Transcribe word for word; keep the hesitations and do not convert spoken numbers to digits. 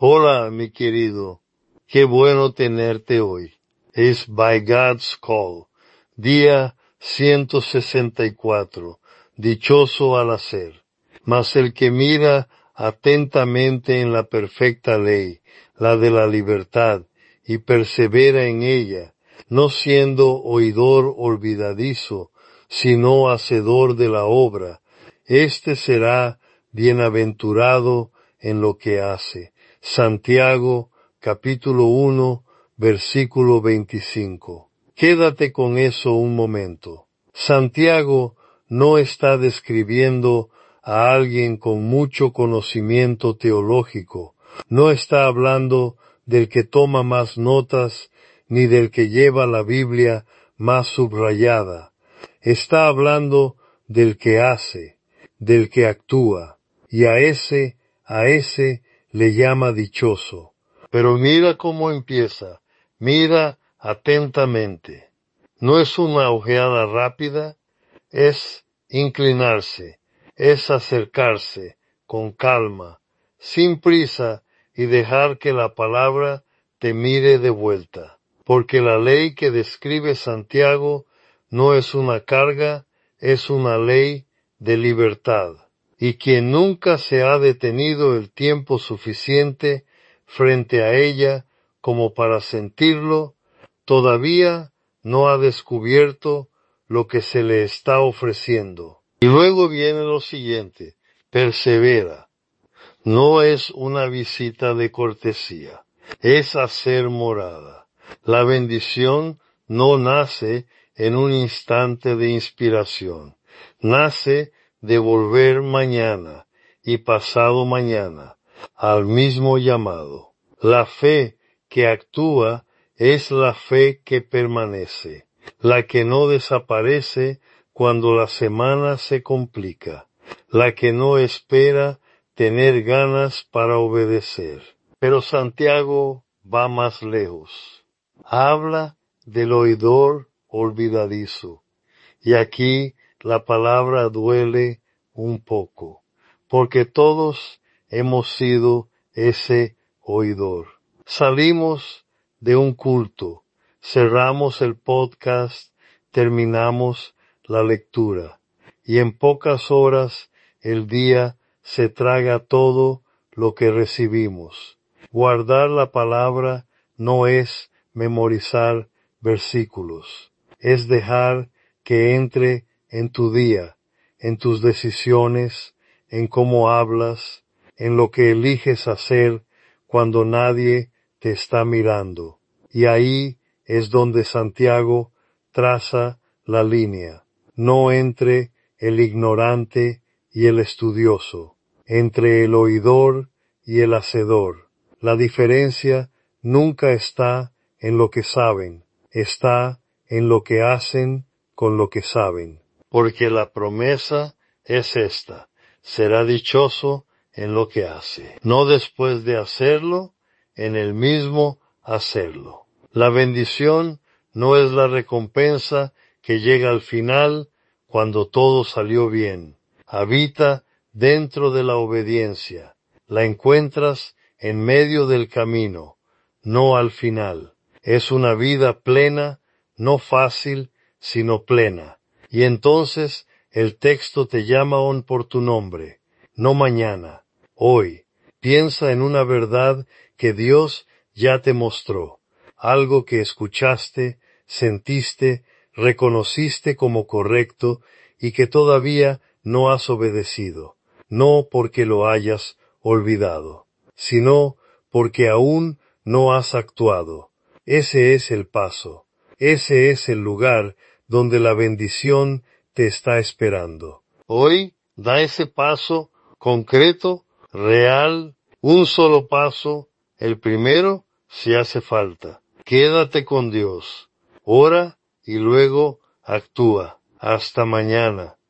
Hola, mi querido. Qué bueno tenerte hoy. Es By God's Call, día ciento sesenta y cuatro, dichoso al hacer. Mas el que mira atentamente en la perfecta ley, la de la libertad, y persevera en ella, no siendo oidor olvidadizo, sino hacedor de la obra, éste será bienaventurado en lo que hace. Santiago, capítulo uno, versículo veinticinco. Quédate con eso un momento. Santiago no está describiendo a alguien con mucho conocimiento teológico, no está hablando del que toma más notas, ni del que lleva la Biblia más subrayada. Está hablando del que hace, del que actúa, y a ese, a ese le llama dichoso. Pero mira cómo empieza, mira atentamente. No es una ojeada rápida, es inclinarse, es acercarse con calma, sin prisa, y dejar que la palabra te mire de vuelta. Porque la ley que describe Santiago no es una carga, es una ley de libertad. Y quien nunca se ha detenido el tiempo suficiente frente a ella como para sentirlo, todavía no ha descubierto lo que se le está ofreciendo. Y luego viene lo siguiente, persevera. No es una visita de cortesía, es hacer morada. La bendición no nace en un instante de inspiración, nace de volver mañana y pasado mañana al mismo llamado. La fe que actúa es la fe que permanece, la que no desaparece cuando la semana se complica, la que no espera tener ganas para obedecer. Pero Santiago va más lejos. Habla del oidor olvidadizo. Y aquí la palabra duele un poco, porque todos hemos sido ese oidor. Salimos de un culto, cerramos el podcast, terminamos la lectura, y en pocas horas el día se traga todo lo que recibimos. Guardar la palabra no es memorizar versículos, es dejar que entre en tu día, en tus decisiones, en cómo hablas, en lo que eliges hacer cuando nadie te está mirando. Y ahí es donde Santiago traza la línea. No entre el ignorante y el estudioso, entre el oidor y el hacedor. La diferencia nunca está en lo que saben, está en lo que hacen con lo que saben. Porque la promesa es esta, será dichoso en lo que hace, no después de hacerlo, en el mismo hacerlo. La bendición no es la recompensa que llega al final cuando todo salió bien. Habita dentro de la obediencia. La encuentras en medio del camino, no al final. Es una vida plena, no fácil, sino plena. Y entonces el texto te llama aún por tu nombre, no mañana, hoy. Piensa en una verdad que Dios ya te mostró, algo que escuchaste, sentiste, reconociste como correcto y que todavía no has obedecido, no porque lo hayas olvidado, sino porque aún no has actuado. Ese es el paso, ese es el lugar donde la bendición te está esperando. Hoy da ese paso concreto, real, un solo paso, el primero si hace falta. Quédate con Dios, ora y luego actúa. Hasta mañana.